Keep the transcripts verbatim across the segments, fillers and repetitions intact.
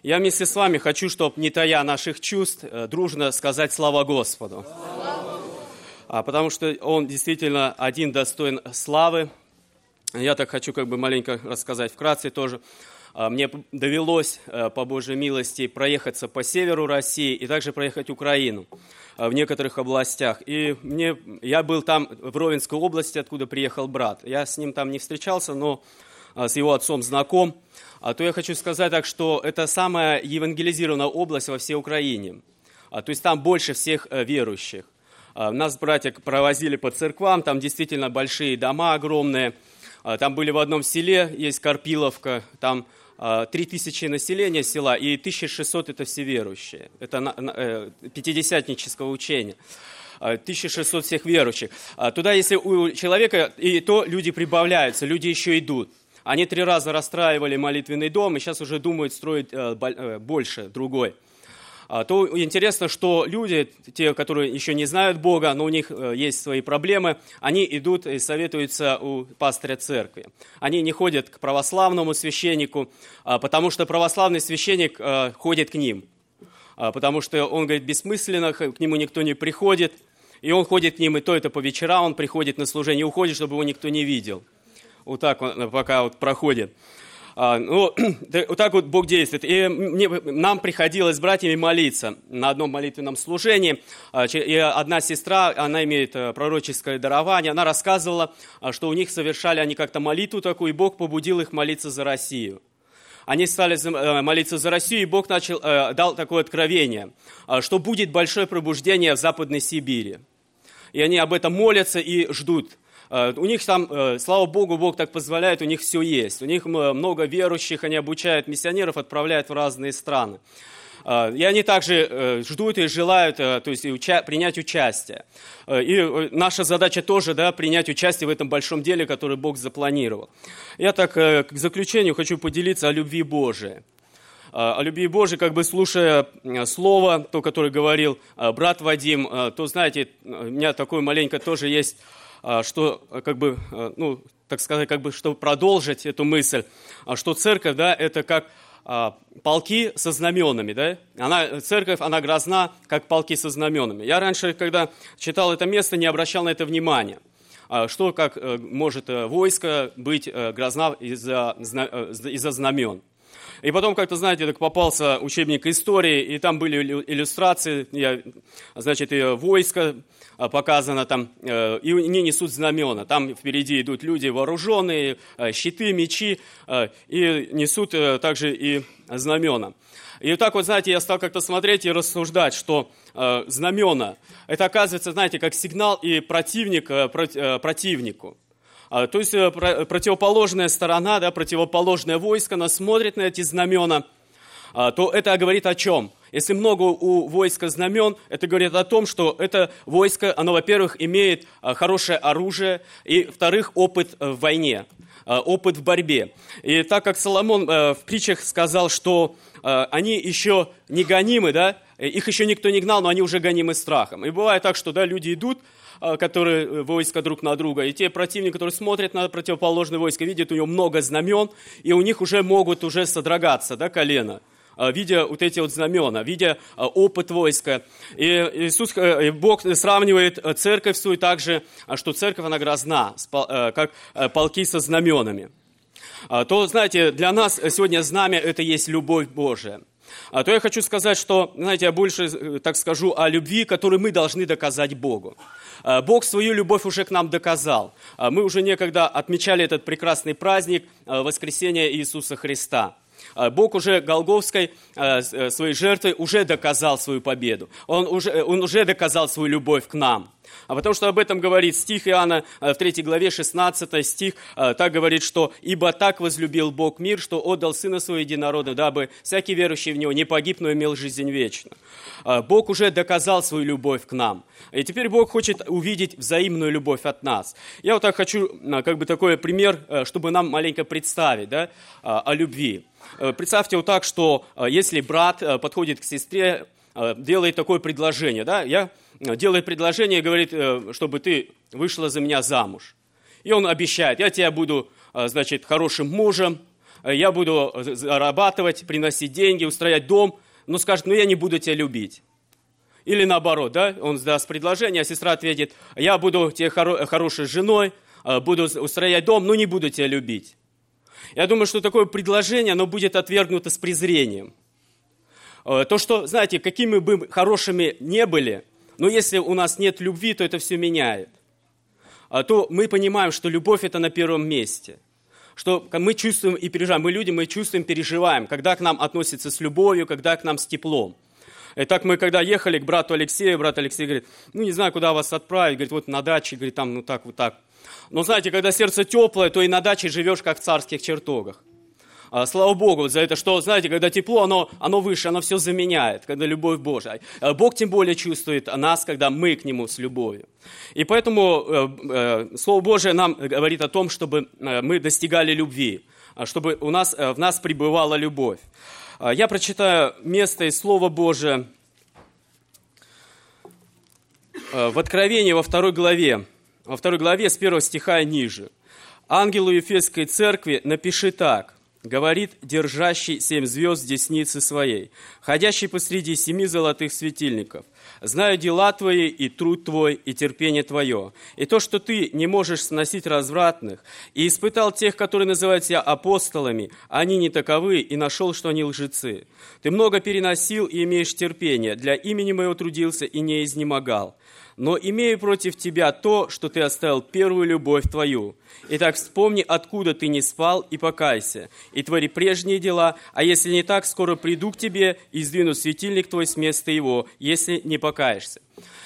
Я вместе с вами хочу, чтобы, не тая наших чувств, дружно сказать слава Господу. А, потому что Он действительно один достоин славы. Я так хочу как бы маленько рассказать вкратце тоже. Мне довелось по Божьей милости проехаться по северу России и также проехать Украину в некоторых областях. И мне, я был там в Ровенской области, откуда приехал брат. Я с ним там не встречался, но с его отцом знаком. А то я хочу сказать так, что это самая евангелизированная область во всей Украине. А, то есть там больше всех верующих. А, нас братья провозили по церквам, там действительно большие дома огромные. А, там были в одном селе, есть Карпиловка, там три тысячи населения села, и тысяча шестьсот это все верующие. Это на, на, э, пятидесятнического учения. тысяча шестьсот всех верующих. Туда, если у человека, и то люди прибавляются, люди еще идут. Они три раза расстраивали молитвенный дом, и сейчас уже думают строить э, э, больше, другой. То интересно, что люди, те, которые еще не знают Бога, но у них есть свои проблемы, они идут и советуются у пастыря церкви. Они не ходят к православному священнику, потому что православный священник ходит к ним. Потому что он говорит, бессмысленно, к нему никто не приходит. И он ходит к ним, и то это по вечерам, он приходит на служение и уходит, чтобы его никто не видел. Вот так он пока вот проходит. А, ну, вот так вот Бог действует. И мне, нам приходилось с братьями молиться на одном молитвенном служении. И одна сестра, она имеет пророческое дарование, она рассказывала, что у них совершали они как-то молитву такую, и Бог побудил их молиться за Россию. Они стали молиться за Россию, и Бог начал, дал такое откровение, что будет большое пробуждение в Западной Сибири. И они об этом молятся и ждут. У них там, слава Богу, Бог так позволяет, у них все есть. У них много верующих, они обучают миссионеров, отправляют в разные страны. И они также ждут и желают, то есть, уча- принять участие. И наша задача тоже, да, принять участие в этом большом деле, которое Бог запланировал. Я так к заключению хочу поделиться о любви Божией. О любви Божией, как бы слушая слово, то, которое говорил брат Вадим, то, знаете, у меня такое маленько тоже есть, что, как бы, ну, так сказать, как бы, чтобы продолжить эту мысль, что церковь, да, это как полки со знаменами, да? Она, церковь, она грозна, как полки со знаменами. Я раньше, когда читал это место, не обращал на это внимания. Что, как может войско быть грозна из-за, из-за знамен. И потом, как-то, знаете, так попался учебник истории, и там были иллюстрации, я, значит, и войско показано там, и они несут знамена. Там впереди идут люди вооруженные, щиты, мечи, и несут также и знамена. И так вот, знаете, я стал как-то смотреть и рассуждать, что знамена, это оказывается, знаете, как сигнал и противник противнику. То есть противоположная сторона, да, противоположное войско, она смотрит на эти знамена, то это говорит о чем? Если много у войска знамен, это говорит о том, что это войско, оно, во-первых, имеет хорошее оружие, и, во-вторых, опыт в войне, опыт в борьбе. И так как Соломон в притчах сказал, что они еще не гонимы, да, их еще никто не гнал, но они уже гонимы страхом. И бывает так, что, да, люди идут, которые войска друг на друга, и те противники, которые смотрят на противоположное войско, видят у него много знамен, и у них уже могут уже содрогаться, да, колено, видя вот эти вот знамена, видя опыт войска. И Иисус, и Бог сравнивает церковь свою также, что церковь, она грозна, как полки со знаменами. То, знаете, для нас сегодня знамя – это есть любовь Божия. А то я хочу сказать, что, знаете, я больше так скажу о любви, которую мы должны доказать Богу. Бог свою любовь уже к нам доказал. Мы уже некогда отмечали этот прекрасный праздник воскресения Иисуса Христа. Бог уже Голгофской своей жертвой уже доказал свою победу. Он уже, он уже доказал свою любовь к нам. А потому что об этом говорит стих Иоанна в третьей главе, шестнадцатый стих, так говорит, что «Ибо так возлюбил Бог мир, что отдал Сына Своего Единородного, дабы всякий верующий в Него не погиб, но имел жизнь вечную». Бог уже доказал свою любовь к нам. И теперь Бог хочет увидеть взаимную любовь от нас. Я вот так хочу, как бы такой пример, чтобы нам маленько представить, да, о любви. Представьте вот так, что если брат подходит к сестре, делает такое предложение, да, я делает предложение и говорит, чтобы ты вышла за меня замуж. И он обещает, я тебя буду, значит, хорошим мужем, я буду зарабатывать, приносить деньги, устроять дом, но скажет, ну я не буду тебя любить. Или наоборот, да, он даст предложение, а сестра ответит, я буду тебе хоро- хорошей женой, буду устроять дом, но не буду тебя любить. Я думаю, что такое предложение, оно будет отвергнуто с презрением. То, что, знаете, какими бы хорошими не были, но если у нас нет любви, то это все меняет. То мы понимаем, что любовь – это на первом месте. Что мы чувствуем и переживаем. Мы люди, мы чувствуем, переживаем, когда к нам относятся с любовью, когда к нам с теплом. И так мы, когда ехали к брату Алексею, брат Алексей говорит, ну, не знаю, куда вас отправить. Говорит, вот на даче, говорит, там, ну, так, вот так. Но, знаете, когда сердце теплое, то и на даче живешь, как в царских чертогах. А, слава Богу за это, что, знаете, когда тепло, оно, оно выше, оно все заменяет, когда любовь Божия. А Бог тем более чувствует нас, когда мы к Нему с любовью. И поэтому э, э, Слово Божие нам говорит о том, чтобы э, мы достигали любви, чтобы у нас, э, в нас пребывала любовь. Э, я прочитаю место из Слова Божия э, в Откровении во второй главе, во второй главе с первого стиха и ниже. «Ангелу Ефесской церкви напиши так. Говорит держащий семь звезд в деснице своей, ходящий посреди семи золотых светильников. Знаю дела твои, и труд твой, и терпение твое, и то, что ты не можешь сносить развратных, и испытал тех, которые называют себя апостолами, они не таковы, и нашел, что они лжецы. Ты много переносил и имеешь терпение, для имени моего трудился и не изнемогал. Но имею против тебя то, что ты оставил первую любовь твою. Итак, вспомни, откуда ты не спал, и покайся, и твори прежние дела, а если не так, скоро приду к тебе и сдвину светильник твой с места его, если не покаешься».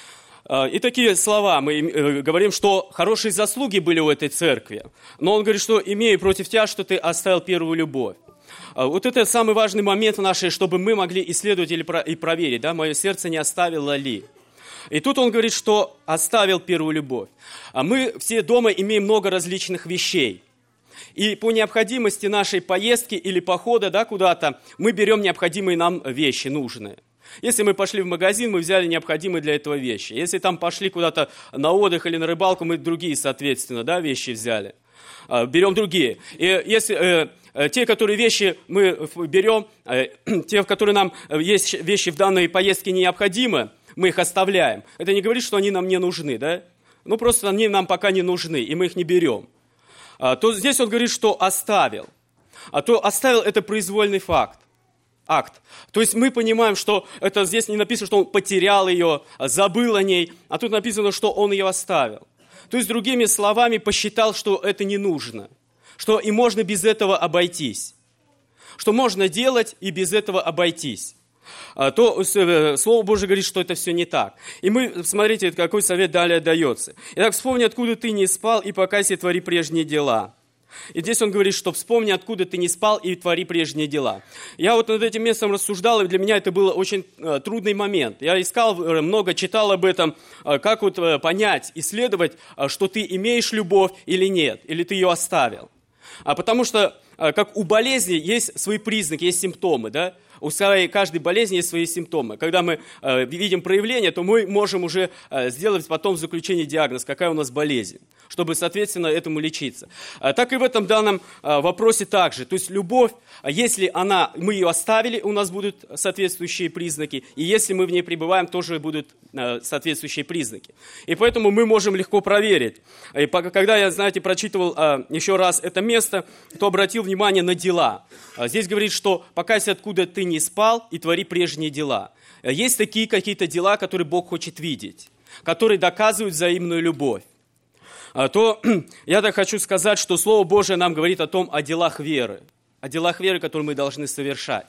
И такие слова мы говорим, что хорошие заслуги были у этой церкви, но он говорит, что имею против тебя, что ты оставил первую любовь. Вот это самый важный момент в нашей, чтобы мы могли исследовать и проверить, да, мое сердце не оставило ли. И тут он говорит, что оставил первую любовь. А мы все дома имеем много различных вещей. И по необходимости нашей поездки или похода, да, куда-то, мы берем необходимые нам вещи, нужные. Если мы пошли в магазин, мы взяли необходимые для этого вещи. Если там пошли куда-то на отдых или на рыбалку, мы другие, соответственно, да, вещи взяли. Берем другие. И если... Те, которые вещи мы берем, те, в которые нам есть вещи в данной поездке необходимы, мы их оставляем. Это не говорит, что они нам не нужны, да? Ну, просто они нам пока не нужны, и мы их не берем. А, то здесь он говорит, что оставил. А то оставил – это произвольный факт, акт. То есть мы понимаем, что это здесь не написано, что он потерял ее, забыл о ней, а тут написано, что он ее оставил. То есть, другими словами, посчитал, что это не нужно, что и можно без этого обойтись, что можно делать и без этого обойтись. То Слово Божие говорит, что это все не так. И мы, смотрите, какой совет далее дается. Итак, вспомни, откуда ты не спал, и покайся, и твори прежние дела. И здесь он говорит, что вспомни, откуда ты не спал, и твори прежние дела. Я вот над этим местом рассуждал, и для меня это был очень э, трудный момент. Я искал, много читал об этом, э, как вот э, понять, исследовать, э, что ты имеешь любовь или нет, или ты ее оставил. А потому что, э, как у болезни есть свои признаки, есть симптомы, да? У своей, каждой болезни есть свои симптомы. Когда мы э, видим проявление, то мы можем уже э, сделать потом в заключении диагноз, какая у нас болезнь, чтобы, соответственно, этому лечиться. А, так и в этом данном э, вопросе также. То есть любовь, если она, мы ее оставили, у нас будут соответствующие признаки, и если мы в ней пребываем, тоже будут э, соответствующие признаки. И поэтому мы можем легко проверить. И когда я, знаете, прочитывал э, еще раз это место, то обратил внимание на дела. А здесь говорит, что «покайся, откуда ты не спал, и твори прежние дела». Есть такие какие-то дела, которые Бог хочет видеть, которые доказывают взаимную любовь. То я так хочу сказать, что Слово Божие нам говорит о том, о делах веры, о делах веры, которые мы должны совершать.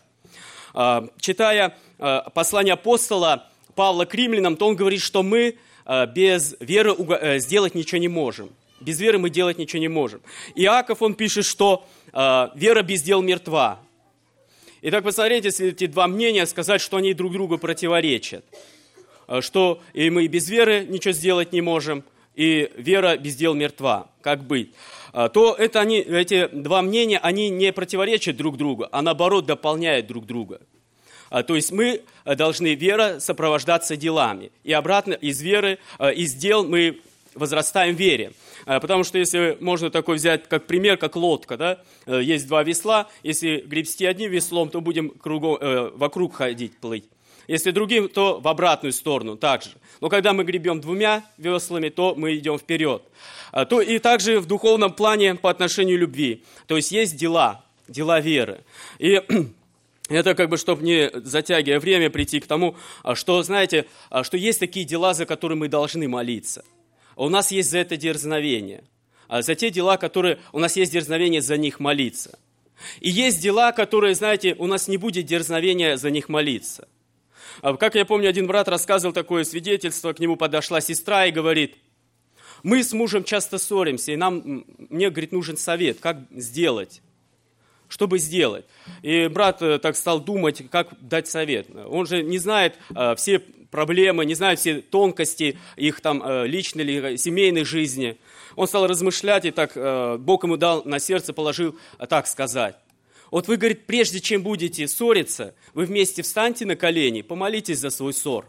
Читая послание апостола Павла к римлянам, то он говорит, что мы без веры сделать ничего не можем. Без веры мы делать ничего не можем. Иаков, он пишет, что вера без дел мертва. Итак, посмотрите, если эти два мнения сказать, что они друг другу противоречат. Что и мы без веры ничего сделать не можем, и вера без дел мертва. Как быть? То это они, эти два мнения, они не противоречат друг другу, а наоборот дополняют друг друга. То есть мы должны, вера, сопровождаться делами. И обратно из веры, из дел мы возрастаем в вере. Потому что если можно такой взять как пример, как лодка, да, есть два весла, если гребсти одним веслом, то будем кругом, вокруг ходить, плыть. Если другим, то в обратную сторону также. Но когда мы гребем двумя веслами, то мы идем вперед. То и также в духовном плане по отношению к любви. То есть есть дела, дела веры. И это как бы, чтобы не затягивая время, прийти к тому, что, знаете, что есть такие дела, за которые мы должны молиться. У нас есть за это дерзновение. За те дела, которые у нас есть дерзновение за них молиться. И есть дела, которые, знаете, у нас не будет дерзновения за них молиться. Как я помню, один брат рассказывал такое свидетельство, к нему подошла сестра и говорит: мы с мужем часто ссоримся, и нам, мне, говорит, нужен совет, как сделать, чтобы сделать. И брат так стал думать, как дать совет. Он же не знает э, все проблемы, не знает все тонкости их там э, личной или семейной жизни. Он стал размышлять, и так э, Бог ему дал на сердце, положил э, так сказать. Вот вы, говорит, прежде чем будете ссориться, вы вместе встаньте на колени, помолитесь за свой ссор,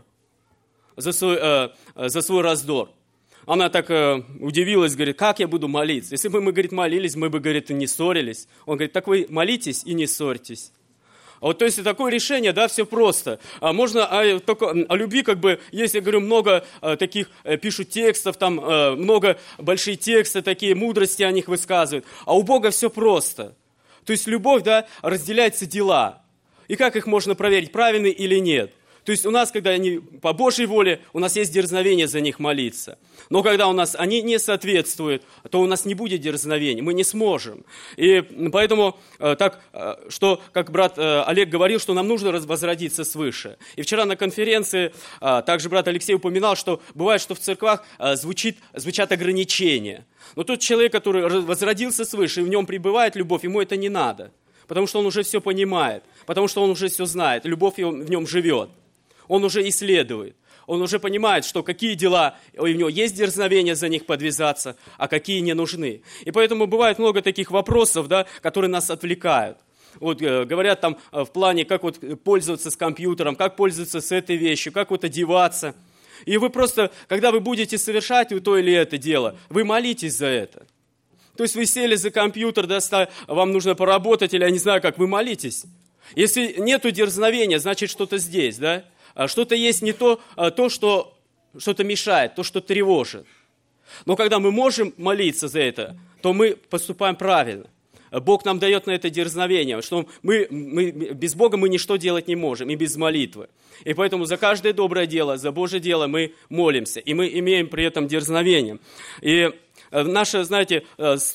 за свой, э, за свой раздор. Она так э, удивилась, говорит, как я буду молиться? Если бы мы, говорит, молились, мы бы, говорит, и не ссорились. Он говорит, так вы молитесь и не ссорьтесь. А вот, то есть такое решение, да, все просто. А можно а, только, о любви, как бы, если, я говорю, много а, таких а, пишут текстов, там а, много большие тексты, такие мудрости о них высказывают. А у Бога все просто. То есть любовь, да, разделяется дела. И как их можно проверить, правильны или нет? То есть у нас, когда они по Божьей воле, у нас есть дерзновение за них молиться. Но когда у нас они не соответствуют, то у нас не будет дерзновения, мы не сможем. И поэтому так, что, как брат Олег говорил, что нам нужно возродиться свыше. И вчера на конференции также брат Алексей упоминал, что бывает, что в церквах звучит, звучат ограничения. Но тот человек, который возродился свыше, и в нем пребывает любовь, ему это не надо. Потому что он уже все понимает, потому что он уже все знает, любовь в нем живет. Он уже исследует, он уже понимает, что какие дела, у него есть дерзновение за них подвязаться, а какие не нужны. И поэтому бывает много таких вопросов, да, которые нас отвлекают. Вот э, говорят там э, в плане, как вот пользоваться с компьютером, как пользоваться с этой вещью, как вот одеваться. И вы просто, когда вы будете совершать то или это дело, вы молитесь за это. То есть вы сели за компьютер, да, вам нужно поработать, или я не знаю как, вы молитесь. Если нету дерзновения, значит что-то здесь, да? Что-то есть не то, то, что что-то мешает, то, что тревожит. Но когда мы можем молиться за это, то мы поступаем правильно. Бог нам дает на это дерзновение, что мы, мы, без Бога мы ничто делать не можем, и без молитвы. И поэтому за каждое доброе дело, за Божье дело мы молимся, и мы имеем при этом дерзновение. И наше, знаете,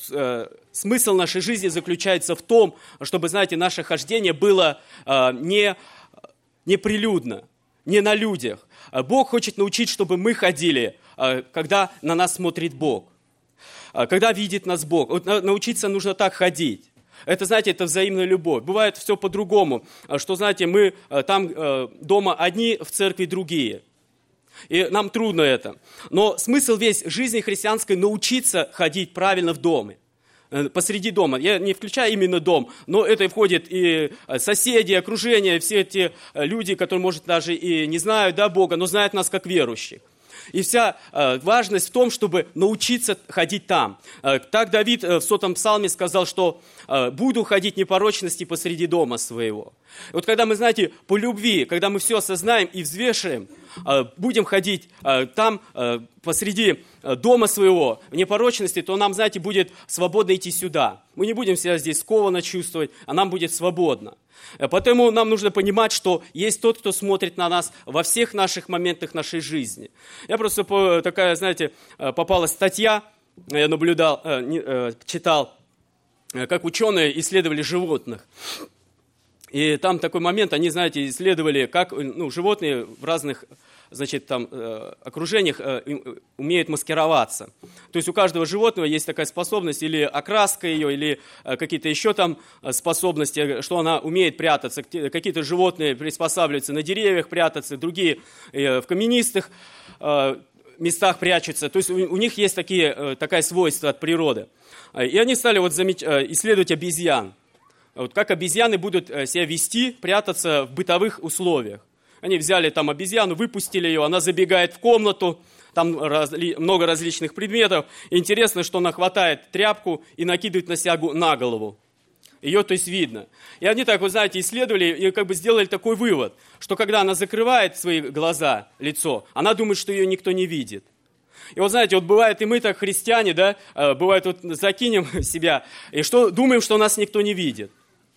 смысл нашей жизни заключается в том, чтобы, знаете, наше хождение было не, не прилюдно, не на людях. Бог хочет научить, чтобы мы ходили, когда на нас смотрит Бог. Когда видит нас Бог. Вот научиться нужно так ходить. Это, знаете, это взаимная любовь. Бывает все по-другому. Что, знаете, мы там дома одни, в церкви другие. И нам трудно это. Но смысл весь жизни христианской научиться ходить правильно в доме. Посреди дома. Я не включаю именно дом, но это входит и соседи, окружение, все те люди, которые, может, даже и не знают, да, Бога, но знают нас как верующих. И вся э, важность в том, чтобы научиться ходить там. Э, так Давид э, в сотом псалме сказал, что э, «буду ходить непорочности посреди дома своего». И вот когда мы, знаете, по любви, когда мы все осознаем и взвешиваем, э, будем ходить э, там э, посреди э, дома своего в непорочности, то нам, знаете, будет свободно идти сюда. Мы не будем себя здесь скованно чувствовать, а нам будет свободно. Поэтому нам нужно понимать, что есть тот, кто смотрит на нас во всех наших моментах нашей жизни. Я просто, такая, знаете, попалась статья, я наблюдал, читал, как ученые исследовали животных. И там такой момент, они, знаете, исследовали, как ну, животные в разных, значит, там, э, окружениях э, умеют маскироваться. То есть у каждого животного есть такая способность, или окраска ее, или э, какие-то еще там способности, что она умеет прятаться. Какие-то животные приспосабливаются на деревьях прятаться, другие э, в каменистых э, местах прячутся. То есть у, у них есть такие, э, такое свойство от природы. И они стали вот замеч... исследовать обезьян. Вот как обезьяны будут себя вести, прятаться в бытовых условиях. Они взяли там обезьяну, выпустили ее, она забегает в комнату, там разли, много различных предметов. Интересно, что она хватает тряпку и накидывает на себя на голову. Ее, то есть, видно. И они так, вы знаете, исследовали и как бы сделали такой вывод, что когда она закрывает свои глаза, лицо, она думает, что ее никто не видит. И вот знаете, вот бывает, и мы так, христиане, да, бывает, вот закинем себя, и что думаем, что нас никто не видит.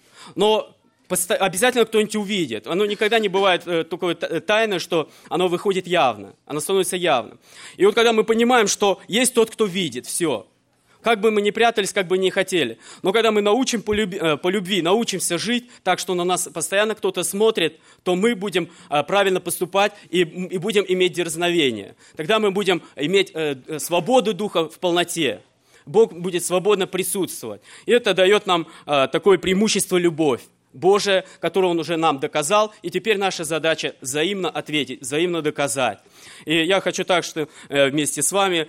Но обязательно кто-нибудь увидит. Оно никогда не бывает э, такое тайное, что оно выходит явно. Оно становится явным. И вот когда мы понимаем, что есть тот, кто видит все, как бы мы ни прятались, как бы ни хотели, но когда мы научим по, люби, э, по любви, научимся жить так, что на нас постоянно кто-то смотрит, то мы будем э, правильно поступать и, и будем иметь дерзновение. Тогда мы будем иметь э, свободу духа в полноте. Бог будет свободно присутствовать. И это дает нам э, такое преимущество любовь Божия, которую Он уже нам доказал, и теперь наша задача взаимно ответить, взаимно доказать. И я хочу так, что вместе с вами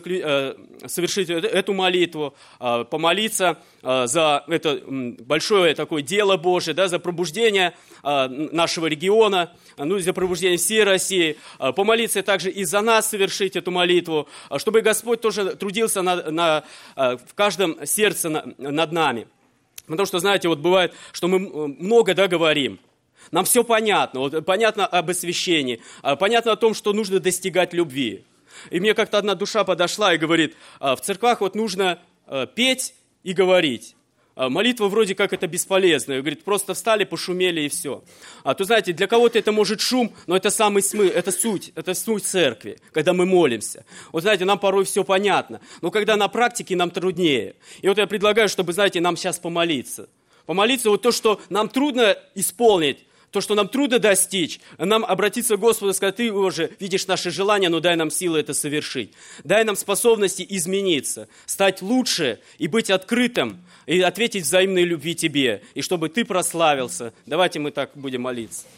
совершить эту молитву, помолиться за это большое такое дело Божие, да, за пробуждение нашего региона, ну, за пробуждение всей России, помолиться также и за нас совершить эту молитву, чтобы Господь тоже трудился на, на, в каждом сердце над нами. Потому что, знаете, вот бывает, что мы много, да, говорим. Нам все понятно. Вот понятно об освящении, понятно о том, что нужно достигать любви. И мне как-то одна душа подошла и говорит, в церквах вот нужно петь и говорить. Молитва вроде как это бесполезно. И говорит, просто встали, пошумели и все. А то, знаете, для кого-то это может шум, но это самый смысл, это суть, это суть церкви, когда мы молимся. Вот знаете, нам порой все понятно, но когда на практике нам труднее. И вот я предлагаю, чтобы, знаете, нам сейчас помолиться. Помолиться вот то, что нам трудно исполнить, то, что нам трудно достичь, нам обратиться к Господу и сказать, Ты уже видишь наши желания, но дай нам силы это совершить. Дай нам способности измениться, стать лучше и быть открытым, и ответить взаимной любви Тебе, и чтобы Ты прославился. Давайте мы так будем молиться.